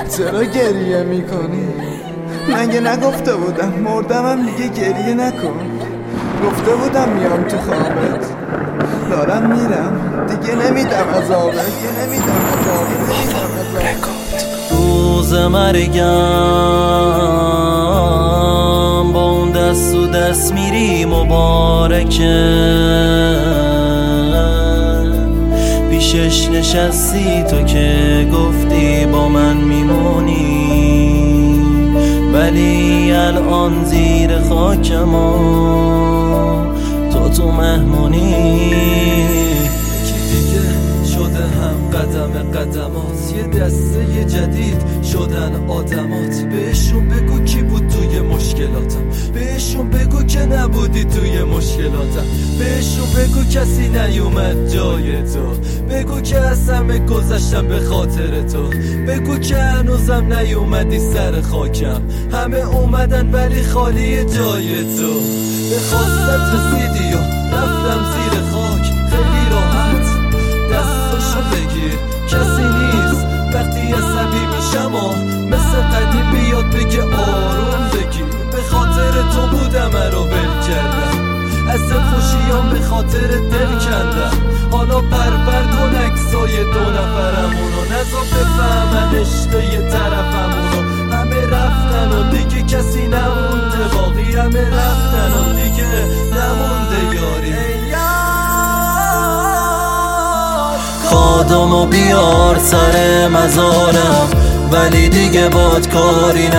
چرا گریه میکنی؟ مگه نگفته بودم مردمم دیگه گریه نکن؟ گفته بودم میام تو خوابت، دارم میرم دیگه نمیدم عذابت. روز مرگم با اون دست و دست میری مبارکه، پیشش نشستی تو که گفتی با من میمونی، ولی الان زیر خاکم و تو مهمونی. یکی دیگه شده هم قدم قدمات، یه دسته جدید شدن آدمات. بهشون بگو کی بود توی مشکلاتم، بهشون بگو که نبودی توی مشکلاتم، بهشون بگو کسی نیومد جای تو، بگو که از همه گذشتم به خاطر تو، بگو که هنوزم نیومدی سر خاکم. همه اومدن ولی خالی جای تو. به خواستت رسیدی و رفتم زیر خاک خیلی راحت، دستاشو بگیر کسی نیست وقتی عصبی میشم و مثل قدیم بیاد بگه آروم بگیر. به خاطر تو بودم رو ول کردم، از خوشیام به خاطر دل کندم. حالا بربر کن عکسای دو نفرمونو، نزا بفهمن عشق یه طرفمونو. همه رفتن و دیگه کسی نمونده باقی، همه رفتن و دیگه نمونده یاری. خادمو بیار سر مزارم ولی دیگه باد کاری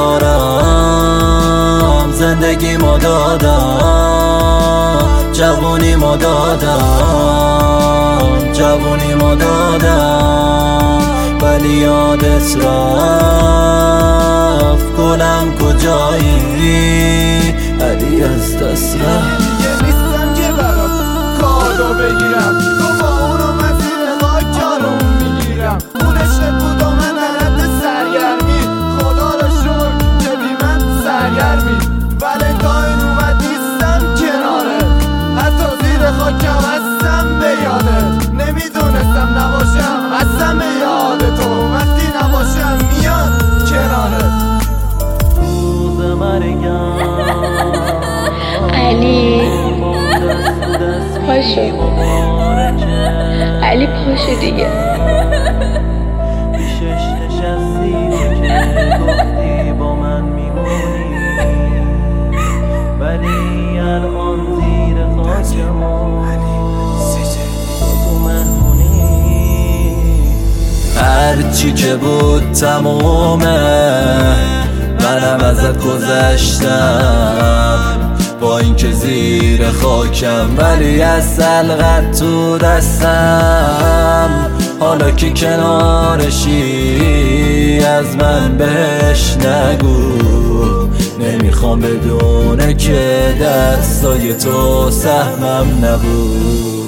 ندارم. زندگی ما دادم، جوونی ما دادم، جوونی ما دادم، ولی یادت رفت گلم کجایی علی از دست رفت. دیگه نیستم که برات کارو بگیرم، تو با اونو مسیر خاک جارو میگیرم. اون عشقت بود و من حالت سرگرمی، خدا رو شکر که بی من سرگرمی. ولنتاین اومد نیستم کناره، حتی زیر خاکم هستم به یادت. نمیدونستم نباشم هستم به یاد تو، وقتی نباشم میاد کناره. روز مرگم علی پاشو، علی پاشو دیگه. پیشش نشستی که گفتی با من میمونی، ولی الان زیر خاکم و تو مهمونی. هرچی که بود تمومه، منم ازت گذشتم با اینکه زیر خاکم، ولی از سلقت تو دستم. حالا که کنارشی از من بهش نگو، نمیخوام بدونه که دستای تو سهمم نبود.